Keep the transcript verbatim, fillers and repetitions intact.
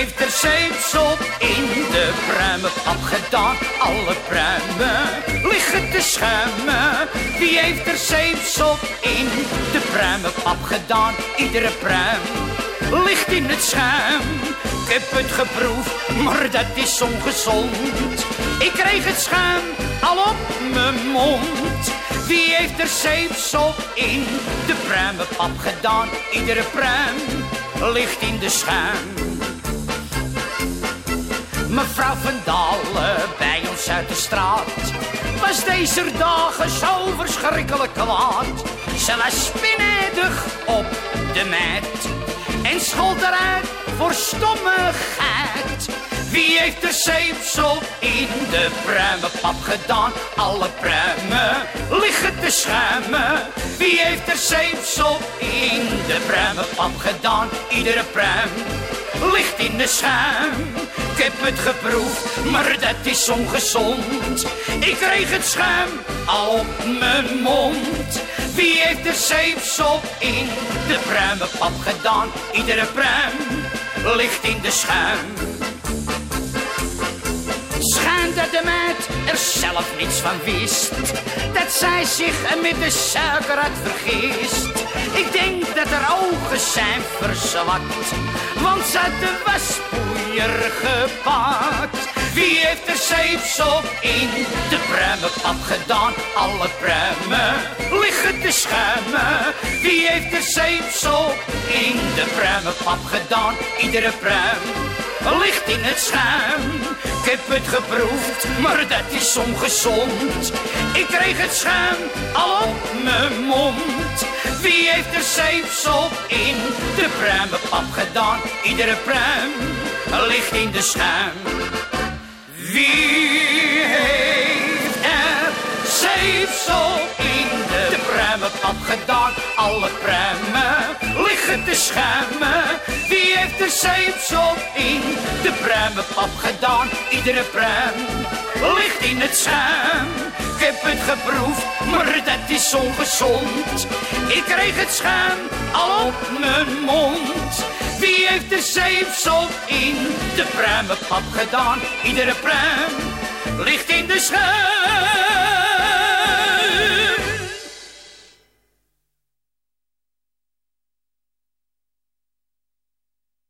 heeft er zeepsop in de pruimenpap gedaan? Alle pruimen liggen te schuimen. Wie heeft er zeepsop in de pruimenpap gedaan? Iedere pruim ligt in het schuim. Ik heb het geproefd, maar dat is ongezond. Ik kreeg het schuim al op mijn mond. Wie heeft er zeepsop in de pruimenpap gedaan? Iedere pruim ligt in de schuim. Mevrouw Van Dalen bij ons uit de straat was deze dagen zo verschrikkelijk kwaad. Ze was spinedig op de meid en schold eruit voor stommigheid. Wie heeft er zeepsop in de pruimenpap gedaan? Alle pruimen liggen te schuimen. Wie heeft er zeepsop in de pruimenpap gedaan? Iedere pruim ligt in de schuim. Ik heb het geproefd, maar dat is ongezond. Ik kreeg het schuim al op mijn mond. Wie heeft er zeepsop in de pruimenpap gedaan? Iedere pruim ligt in de schuim. Schijn dat de meid er zelf niets van wist, dat zij zich met de suiker had vergist. Ik denk dat haar ogen zijn verzwakt, want ze had de waspoeier gepakt. Wie heeft er zeepsop in de pruimenpap gedaan? Alle pruimen liggen te schuimen. Wie heeft er zeepsop in de pruimenpap gedaan? Iedere pruim ligt in het schuim. Ik heb het geproefd, maar dat is ongezond. Ik kreeg het schuim al op mijn mond. Wie heeft er zeepsop in de pruimenpap gedaan? Iedere pruim ligt in de schuim. Wie heeft er zeepsop in de pruimenpap gedaan? Alle pruimen liggen te schuimen. Wie heeft er zeepsop in de pruimenpap gedaan? Iedere pruim ligt in het schuim. Ik heb het geproefd, maar dat is ongezond. Ik kreeg het schuim al op mijn mond. Wie heeft er zeepsop in de pruimenpap gedaan? Iedere pruim ligt in de schuim.